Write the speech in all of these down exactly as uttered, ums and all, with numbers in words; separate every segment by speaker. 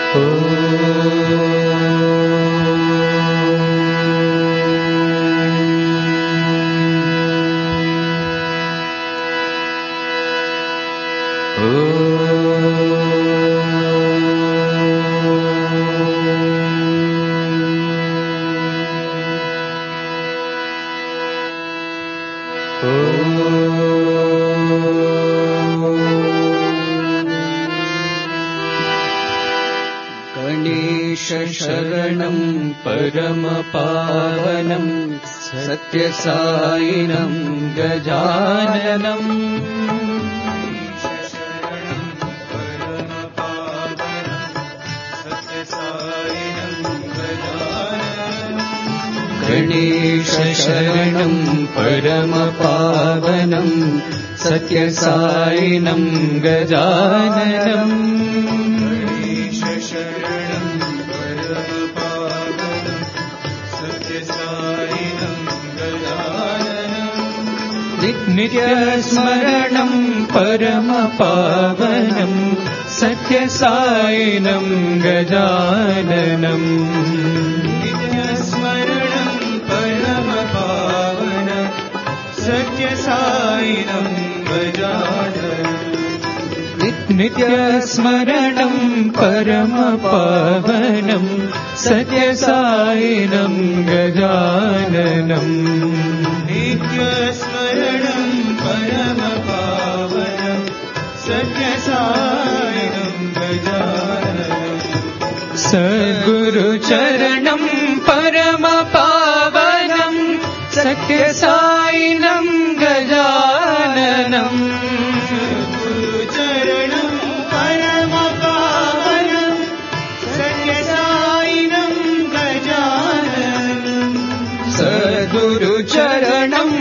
Speaker 1: शरणं परमपावनं सत्यसायिनं गजाननं गणेश शरणं परमपावनं सत्यसायिनं गजाननं नित्यस्मरणं परमपावनं सत्यसायिनं गजाननं नित्यस्मरणं परमपावनं सत्यसायिनं गजाननं नित्यस्मरणं परमपावनं सत्यसायिनं गजाननं नित्यस्मरणं परमपावनं सत्यसायिनं गजाननं सद्गुरुचरणं परमपावनं सत्यसायिनं गजाननं सद्गुरुचरणं परमपावनं सत्यसायिनं गजाननं सद्गुरुचरणं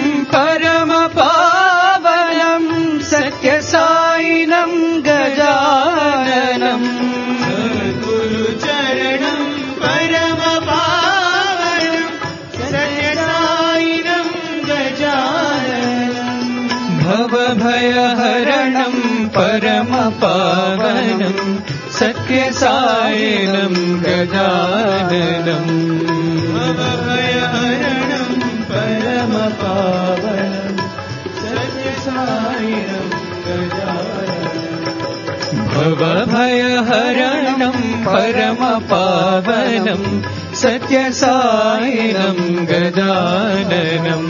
Speaker 1: परमपावनं सत्यसायिनं गजाननं सद्गुरुचरणं परमपावनं सत्यसायिनं गजाननं भवभयहरणं परमपावनं सत्यसायिनं गजाननं भवभयहरणं परमपावनं सत्यसायिनं गजाननं भवभयहरणं परमपावनं सत्यसायिनं गजाननं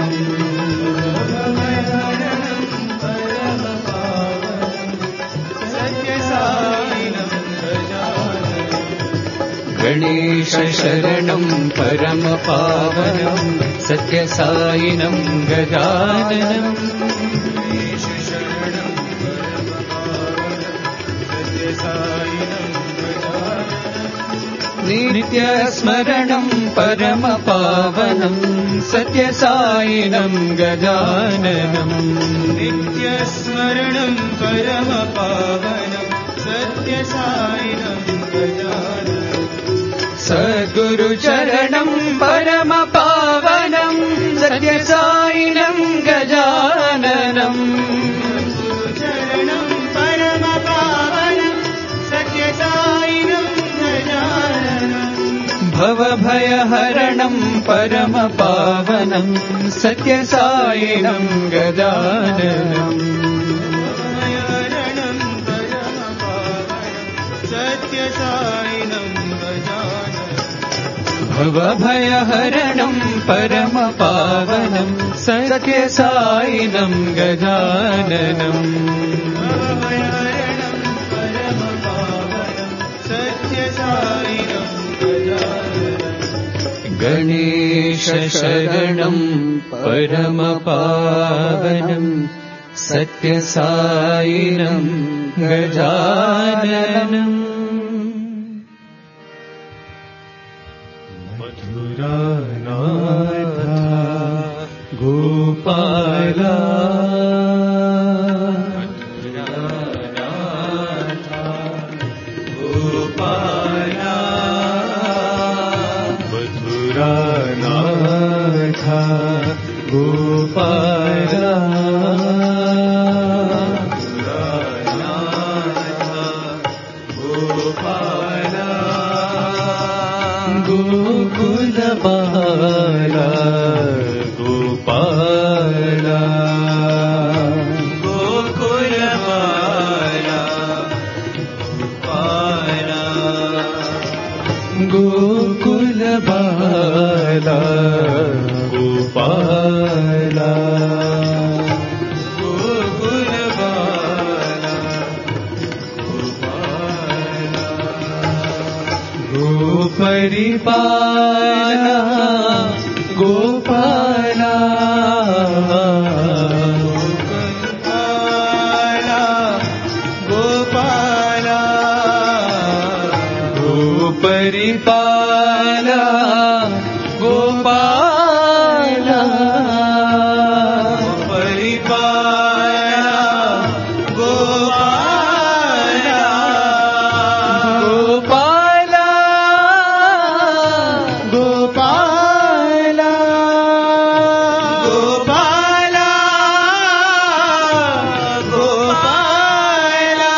Speaker 1: गणेश शरणं परमपावनं सत्यसायिनं गजाननं गणेश शरणं नित्यस्मरणं परमपावनं सत्यसायिनं गजाननं नित्यस्मरणं परमपावनं सत्यसायिनं गजाननं सद्गुरुचरणं परमपावनं सत्यसायिनं गजाननं चरणं परमपावनं सत्यसायिनं गजाननं भवभयहरणं परमपावनं सत्यसायिनं गजाननं भवभयहरणं परमपावनं सत्यसायिनं गजाननं भवभयहरणं परमपावनं सत्यसायिनं गजाननं गणेश शरणं परमपावनं सत्यसायिनं गजाननं मथुरानाथ गोपाला मथुरानाथ गोपाला मथुरानाथ गोपाला मथुरानाथ परिपाला गोपाला गोपाला गोपरिपाला गोपाला परिपाला गोपाला गोपाला गोपाला गोपाला गोपाला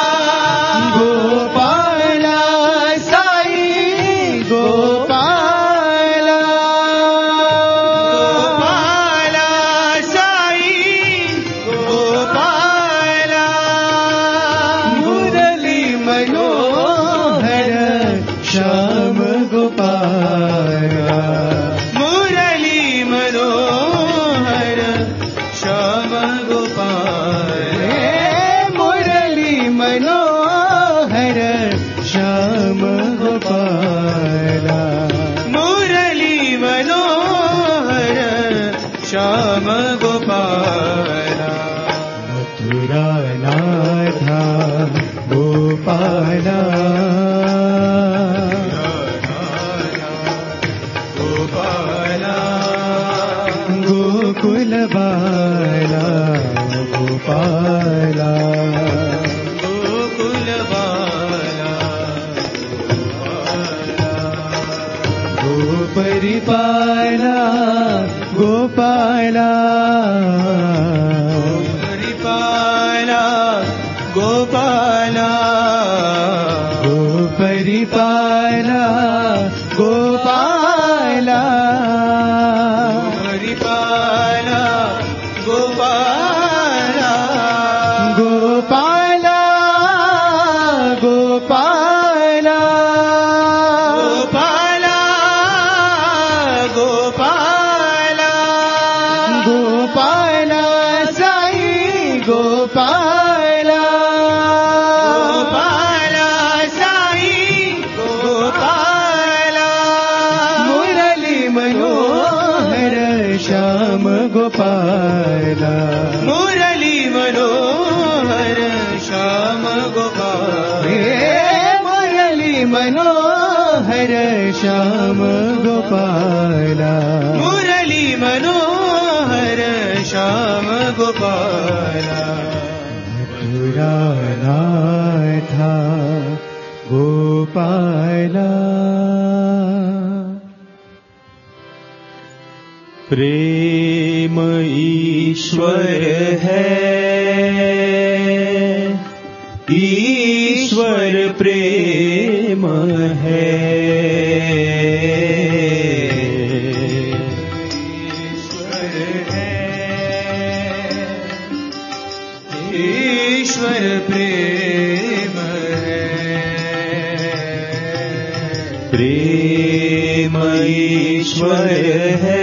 Speaker 1: गोपाला साई गोपाला गोपाला साई गोपाला मुरली मनोहर श्याम गोपाला मुरली मनोहर श्याम गोपाला मुरली मनोहर श्याम गोपाला मुरली मनोहर श्याम गोपाला मथुरा नाथा गोपाला गोपाला गोकुल बाला गोपाला गोकुल बाला गोपरिपाला गोपाला गोपरिपाला गोपाला गोपरिपाला गोपाला गोपरिपाला गोपाला गोपाला गोपाला गोपाला गोपाला गोपाला साई गोपाला गोपाला साई गोपाला मुरली मनोहर श्याम गोपाला मुरली मनोहर श्याम गोपाला मुरली मनोहर श्याम गोपाला मुरली मनोहर श्याम गोपाला मथुरा नाथा गोपाला प्रेम ईश्वर है ईश्वर प्रेम है ईश्वर है ईश्वर प्रेम है प्रेम ईश्वर है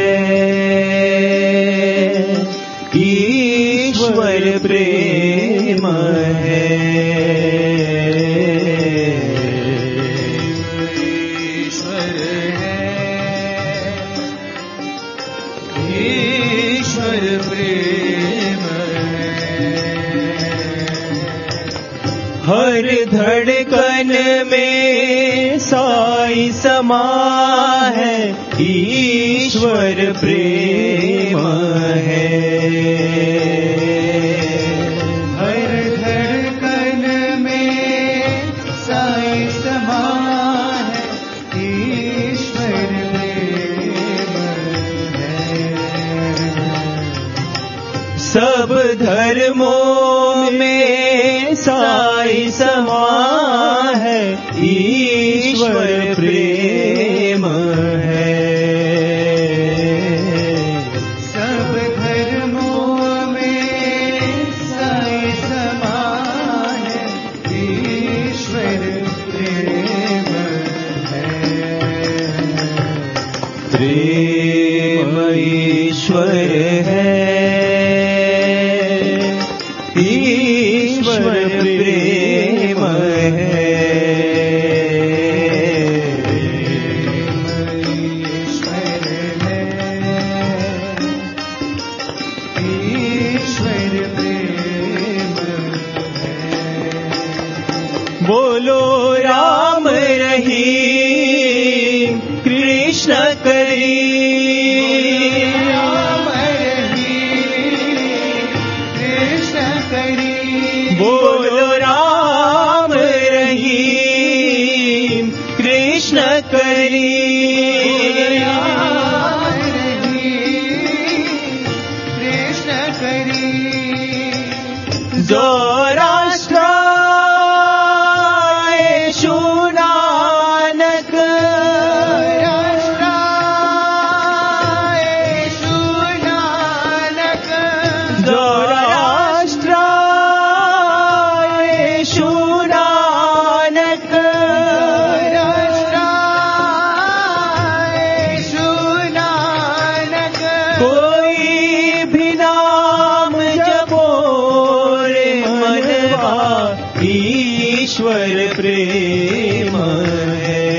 Speaker 1: ईश्वर प्रेम है ईश्वर है ईश्वर प्रेम है हर धड़कन में साई समा है ईश्वर प्रेम है हर धड़कन में साई समा है ईश्वर प्रेम है सब धर्मों में साई समा है ईश्वर प्रेम है सब धर्मों में साई समा है ईश्वर प्रेम है प्रेम ईश्वर है ईश्वर प्रेम है बोलो राम रहीम कृष्ण करीम,
Speaker 2: राम रहीम कृष्ण करीम,
Speaker 1: बोलो राम रहीम कृष्ण करीम,
Speaker 2: राम रहीम कृष्ण करीम।
Speaker 1: जो राष्ट्र येशु नानक,
Speaker 2: राष्ट्र येशु नानक,
Speaker 1: जो राष्ट्र येशु नानक,
Speaker 2: राष्ट्र येशु नानक,
Speaker 1: कोई भी नाम जपो रे मनवा ईश्वर प्रेम है,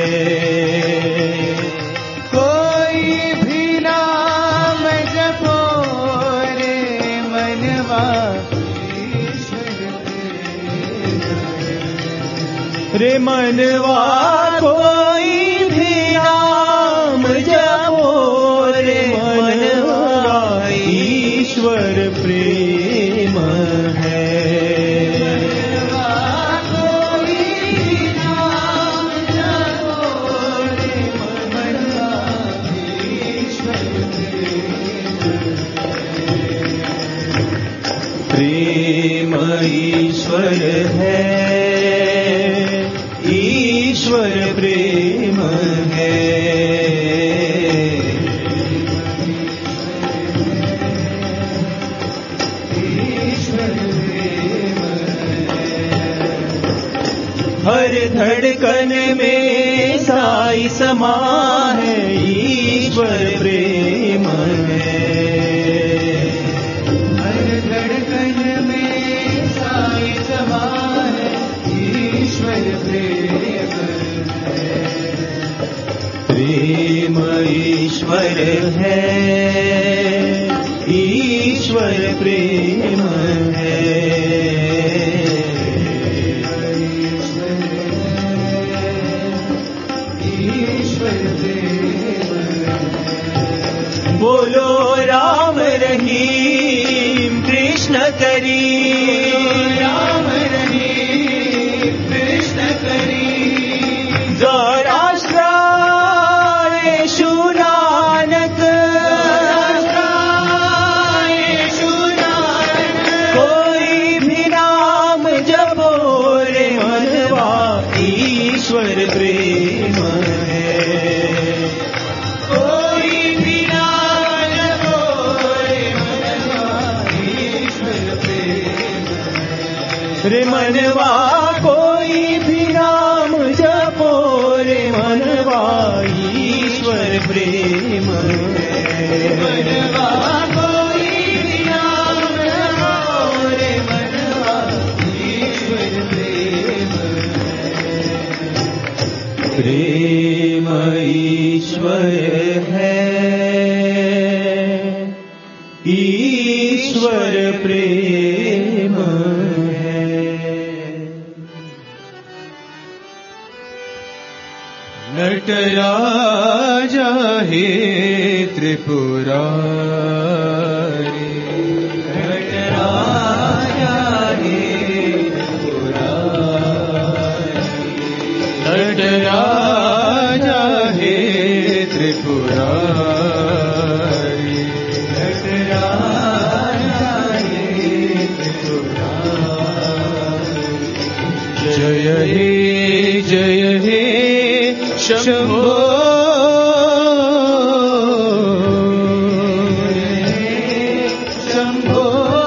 Speaker 2: कोई भी नाम जपो रे मनवा ईश्वर प्रेम है।
Speaker 1: रे मनवा कोई भी नाम जपो रे मनवा ईश्वर प्रेम है, प्रेम ईश्वर है, ईश्वर प्रेम है, हर धड़कन में साई समा है, ईश्वर प्रेम है,
Speaker 2: हर धड़कन में साई समा है, ईश्वर प्रेम है।
Speaker 1: प्रेम ईश्वर है, ईश्वर प्रेम है,
Speaker 2: ईश्वर प्रेम है।
Speaker 1: बोलो राम रहीम कृष्ण करीम,
Speaker 2: राम रहीम कृष्ण करीम,
Speaker 1: जो राष्ट्र येशु नानक,
Speaker 2: येशु नानक,
Speaker 1: कोई भी नाम जपो रे मनवा ईश्वर प्रेम है,
Speaker 2: कोई भी नाम जपो रे मनवा ईश्वर प्रेम है।
Speaker 1: रे मनवा कोई भी नाम जपो रे मनवा ईश्वर प्रेम है,
Speaker 2: मनवा कोई भी नाम जपो रे मनवा ईश्वर प्रेम है।
Speaker 1: प्रेम ईश्वर है, ईश्वर प्रेम है।
Speaker 2: नटराजा हे त्रिपुरारी, नटराजा हे त्रिपुरारी, नटराजा हे त्रिपुरारी, नटराजा हे त्रिपुरारी। जय हे जय हे शंभो, शंभो,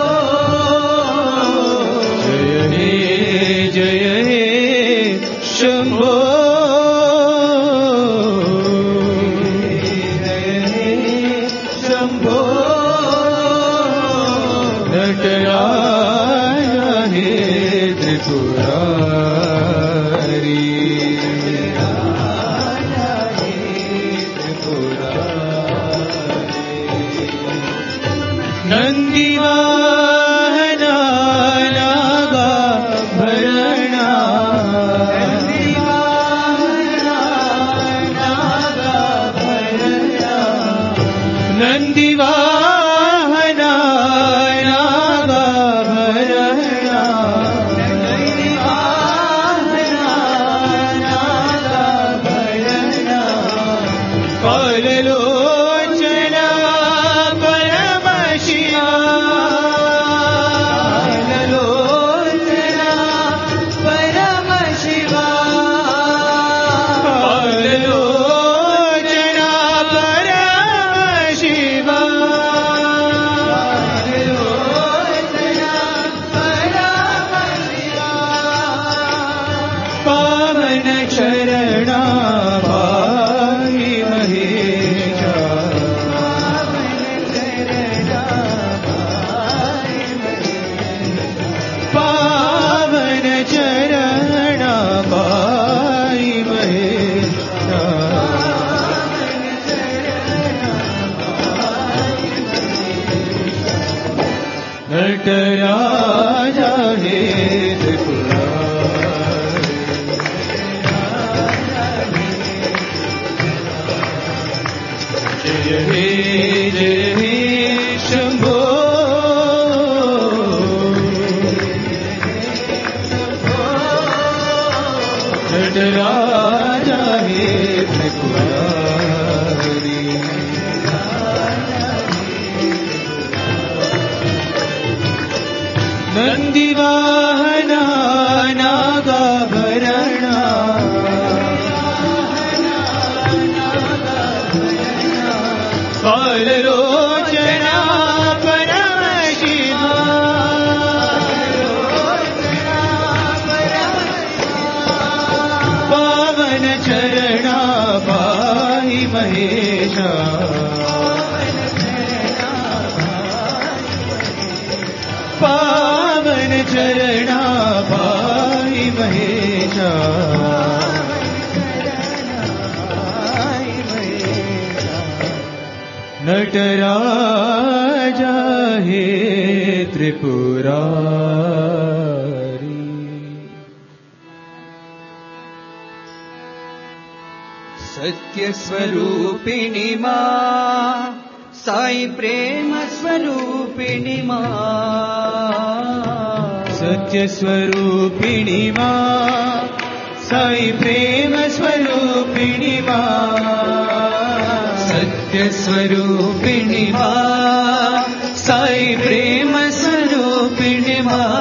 Speaker 2: जय हे जय हे शंभो, जय हे शंभो, नटराजा हे त्रिपुरारी, नंदीवाहना नागा भरणा,
Speaker 1: पावन चरणा पाहि महेशा पावन चरणा पाहि महेशा नटराजा हे त्रिपुरारी जय हे जय हे शंभो नटराजा हे त्रिपुरारी नंदिवाहना नागाभरणा काललोचना परमशिवा पावन चरणा पाहि महेशा पावन चरणा पाहि महेशा नटराजा हे त्रिपुरारी
Speaker 2: सत्यस्वरूपिणी मां साई प्रेम स्वरूपिणी मां
Speaker 1: सत्यस्वरूपिणी मां साई प्रेम स्वरूपिणी मां
Speaker 2: सत्यस्वरूपिणी मां साई प्रेम स्वरूपिणी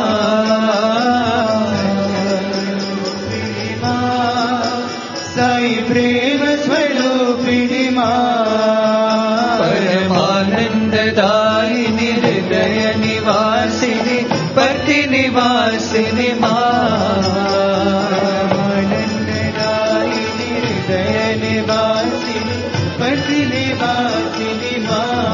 Speaker 2: मां
Speaker 1: साई प्रेम स्वरूपिणी मां
Speaker 2: परमानंददायिनी हृदय निवासिनी पति निवासिनी मां
Speaker 1: आनंददायिनी हृदय निवासिनी पति निवासिनी मां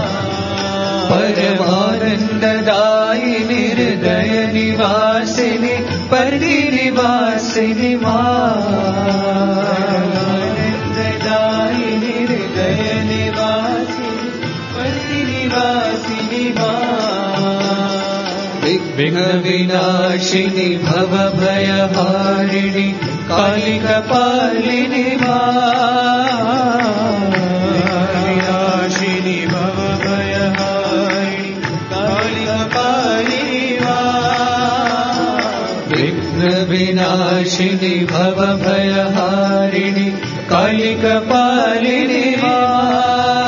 Speaker 2: परमानंददायिनी हृदय निवासिनी पति निवासिनी मां
Speaker 1: आनंददायिनी हृदय निवासिनी पति निवासिनी मां
Speaker 2: विघ्न विनाशिनी भव भयहारिणी कालिकपालिनी मां
Speaker 1: विनाशिनी भव भयहारिणी कालिकपालिनी मां
Speaker 2: विघ्न विनाशिनी भव भयहारिणी कालिकपालिनी मां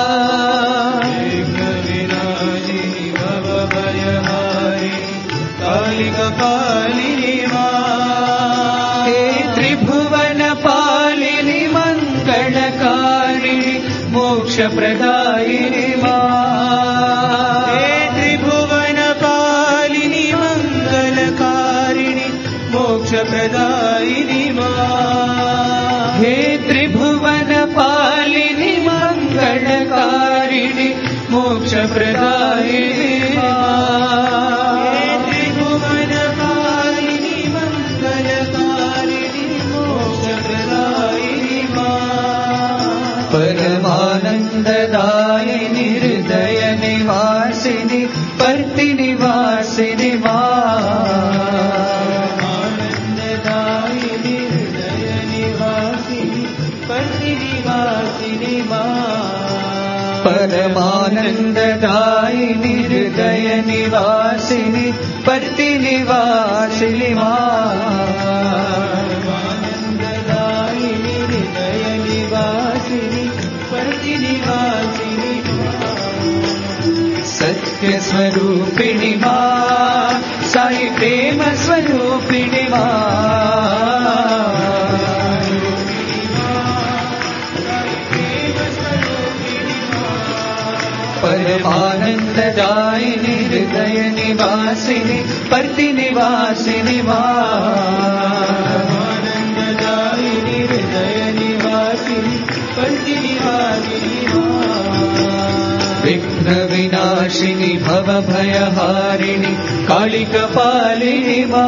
Speaker 1: विघ्न विनाशिनी भव भयहारिणी कालिकपालिनी मां
Speaker 2: हे त्रिभुवन पालिनी मंगलकारिणी मोक्षप्रदायिनी मां
Speaker 1: हे त्रिभुवन पालिनी मंगलकारिणी मोक्षप्रदायिनी मां
Speaker 2: हे त्रिभुवन पालिनी मंगलकारिणी मोक्षप्रदायिनी मां
Speaker 1: हे त्रिभुवन पालिनी मंगलकारिणी मोक्षप्रदायिनी मां
Speaker 2: परमानंददायिनी हृदय निवासिनी पति निवासिनी मां
Speaker 1: आनंददायिनी हृदय निवासिनी पति निवासिनी मां
Speaker 2: परमानंददायिनी हृदय निवासिनी पति निवासिनी मां
Speaker 1: आनंददायिनी हृदय निवासिनी पति निवासिनी
Speaker 2: सत्य स्वरूपिणी मां साई प्रेम स्वरूपिणी मां परमानंददायिनी हृदय निवासिनी पति निवासिनी मां
Speaker 1: आनंददायिनी भयहारिणि कालिकपालिनि मा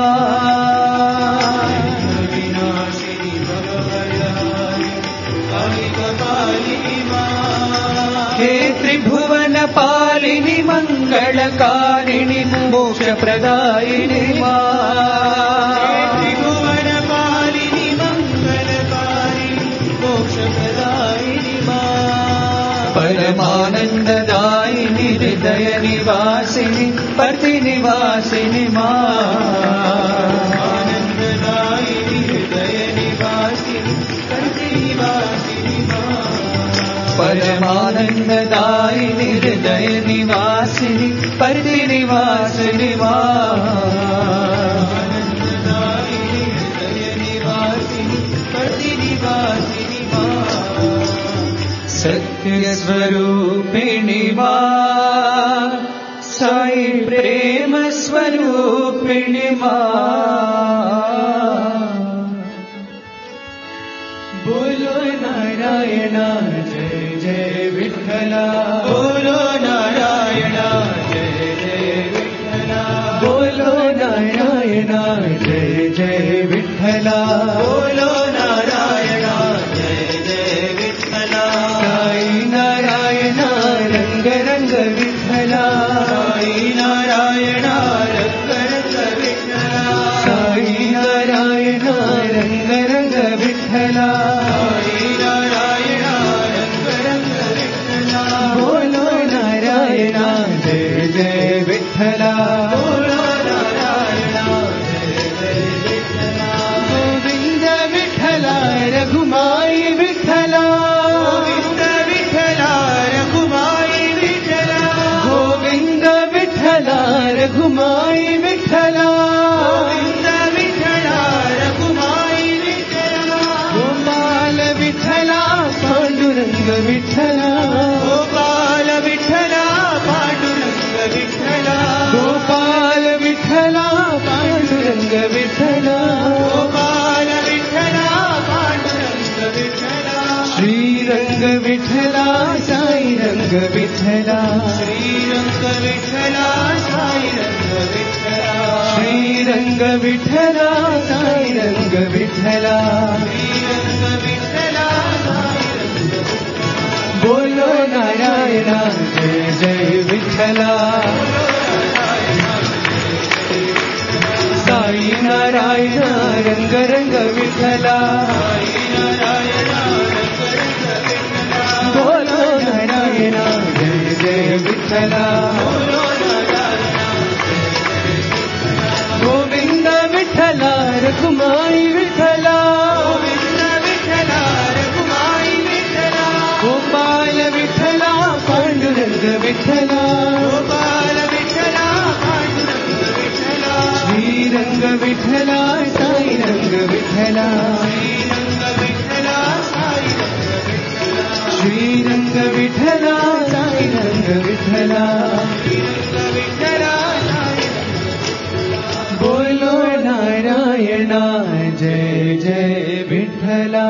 Speaker 1: विनाशिनि भवभयहारिणि कालिकपालिनि मा हे त्रिभुवन पालिनि मंगलकारिणि मोक्षप्रदायिनि मा त्रिभुवन पालिनि मंगलकारिणि मोक्षप्रदायिनि मा परमानन्ददायिनि हृदय निवासिनि पति निवासिनि मा आनन्ददायिनि हृदय निवासिनि पति निवासिनि मा परमानन्ददायिनि हृदय निवासिनि पति निवासिनि मा आनन्ददायिनि हृदय निवासिनि पति निवासिनि मा सत्यस्वरूपिणि मा साई प्रेम स्वरूपिणि मा बोलो नारायण जय जय विठ्ठला बोलो नारायण जय जय विठ्ठला बोलो नारायण जय जय विठ्ठला बोलो नारायण जय जय विठ्ठला साई नारायण रंग रंग विठ्ठला साई नारायण रंग रंग विठ्ठला साई नारायण रंग रंग विठ्ठला साई नारायण रंग रंग विठ्ठला बोलो नारायण जय जय विठ्ठला बोलो नारायण जय जय विठ्ठला गोविंद विठ्ठला रघुमाई विठ्ठला गोविंद विठ्ठला रघुमाई विठ्ठला गोविंद विठ्ठला रघुमाई विठ्ठला गोविंद विठ्ठला रघुमाई विठ्ठला गोपाल विठ्ठला पांडुरंग विठ्ठला गोपाल विठ्ठला पांडुरंग विठ्ठला गोपाल विठ्ठला पांडुरंग विठ्ठला गोपाल विठ्ठला पांडुरंग विठ्ठला श्रीरंग विठ्ठला साई रंग विठ्ठला श्रीरंग विठ्ठला साई रंग विठ्ठला श्रीरंग विठ्ठला साई रंग विठ्ठला श्रीरंग विठ्ठला साई रंग बोलो नारायण जय जय विठ्ठला साई नारायण रंग रंग विठ्ठला साई नारायण रंग रंग विठ्ठला बोलो नारायण जय जय विठ्ठला बोलो नारायण गोविंद विठ्ठला रघुमाई विठ्ठला गोविंद विठ्ठला रघुमाई विठ्ठला गोपाल विठ्ठला पांडुरंग विठ्ठला गोपाल विठ्ठला पांडुरंग विठ्ठला श्रीरंग विठ्ठला साई रंग विठ्ठला श्रीरंग विठ्ठला साई रंग विठ्ठला श्रीरंग विठ्ठला साई रंग विठ्ठला श्रीरंग विठ्ठला साई बोलो नारायण जय जय विठ्ठला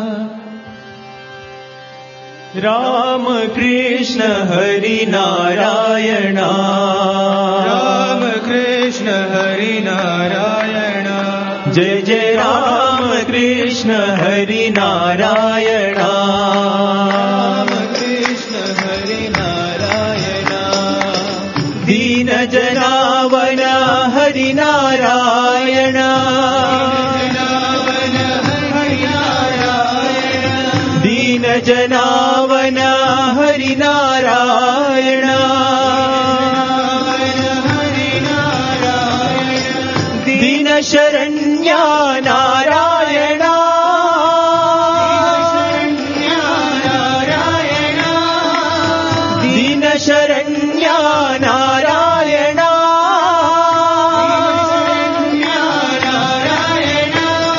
Speaker 2: राम कृष्ण हरि नारायण
Speaker 1: राम कृष्ण हरि नारायण
Speaker 2: जय जय राम कृष्ण हरि नारायण
Speaker 1: राम कृष्ण हरि नारायण
Speaker 2: दीन जनावन हरि नारायण
Speaker 1: जनावन हरि नारायण
Speaker 2: दीन जनावन हरि नारायण
Speaker 1: हरि नारायण
Speaker 2: दीन शरण्या नारायण
Speaker 1: नारायण
Speaker 2: दीन शरण्या नारायण
Speaker 1: नारायण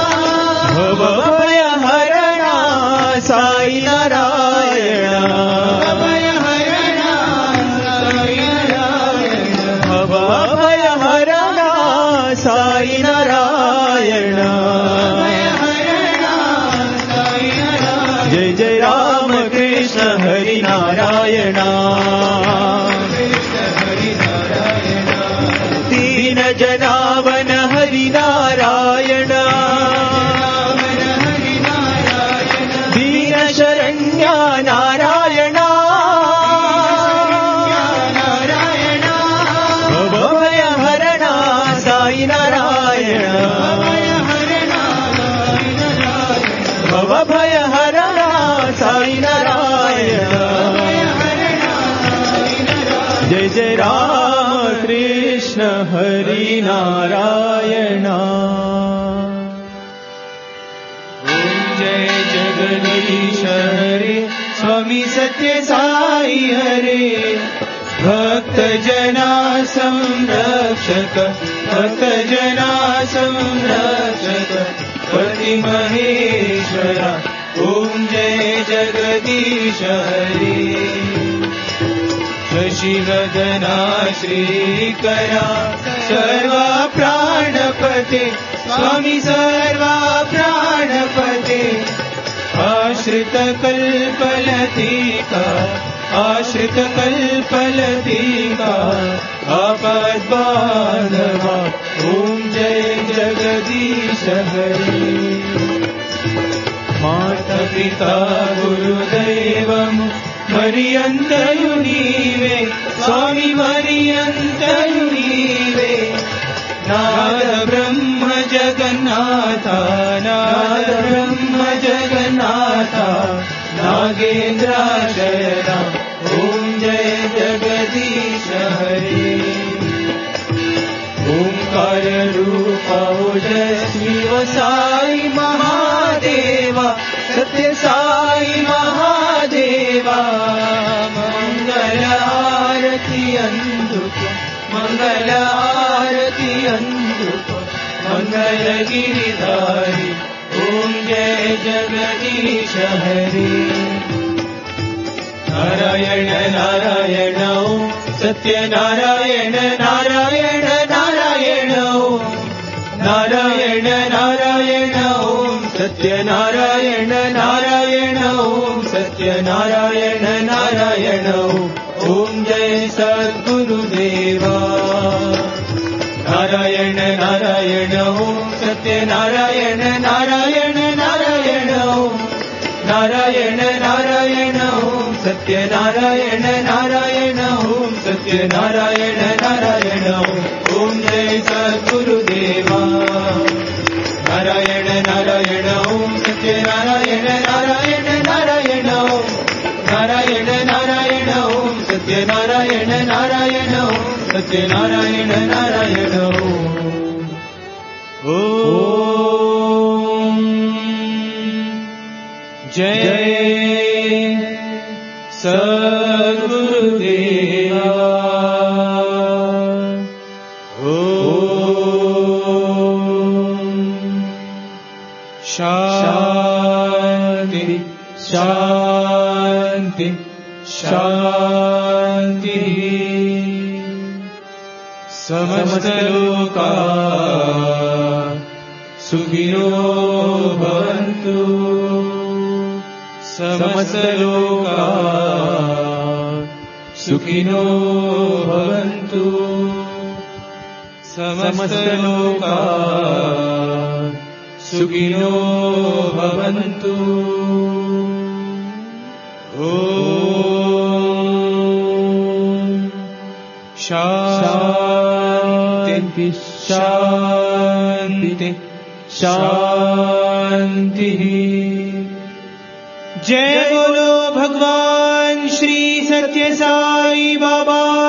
Speaker 2: भवभयहरण साई नारायण
Speaker 1: अभयहरण साई नारायण
Speaker 2: भवभयहरण साई नारायण
Speaker 1: अभयहरण साई नारायण
Speaker 2: जय जय राम कृष्ण हरि नारायण
Speaker 1: कृष्ण हरि नारायण
Speaker 2: जनावन हरिनारायण दीन शरण्या नारायण भवभयहरणा साई नारायण भवभयहरणा साई नारायण जय जय राम कृष्ण हरि नारायण ओम जय जगदीश हरे स्वामी सत्य साई हरे भक्त जना संरक्षक भक्त जना संरक्षक पति महेश्वरा ओम जय जगदीश हरे शशिवदना श्रीकरा सर्वा प्राणपते स्वामी सर्वा प्राणपते आश्रित कल्पलतिका आश्रित कल्पलतिका आपद्बान्धवा ओम जय जगदीश हरे माता पिता गुरुदैवम् मरियन्तयु नीवे स्वामी मरियन्तयु नीवे नाद ब्रह्म जगन्नाथ नाद ब्रह्म जगन्नाथ नागेन्द्राशयना ओम जय जगदीश हरे ओंकार रूपा ओजस्वी साई महादेवा सत्य साई महादेवा मंगल आरती अंधुको मंगल आरती अंधुको मंगल गिरिधारी ओम जय जगदीश हरे नारायण नारायण ओम सत्य नारायण नारायण नारायण ओम नारायण नारायण ओम सत्य नारायण नारायण ओम सत्य नारायण नारायण ओम जय सद्गुरुदेवा नारायण नारायण ओम सत्य नारायण नारायण नारायण ओम नारायण नारायण ओम सत्य नारायण नारायण ओम सत्य नारायण नारायण ओम जय सद्गुरुदेवा नारायण नारायण ओम सत्य नारायण नारायण नारायण ओम नारायण नारायण ओम सत्य नारायण नारायण ओम सत्य नारायण नारायण ओम जय सद्गुरुदेवा शांति शांति शांति समस्त लोका सुखिनो भवन्तु समस्त लोका सुखिनो भवन्तु समस्त लोका सुखिनो भवन्तु ओम शांति शांति शांति जय बोलो भगवान श्री सत्य साई बाबा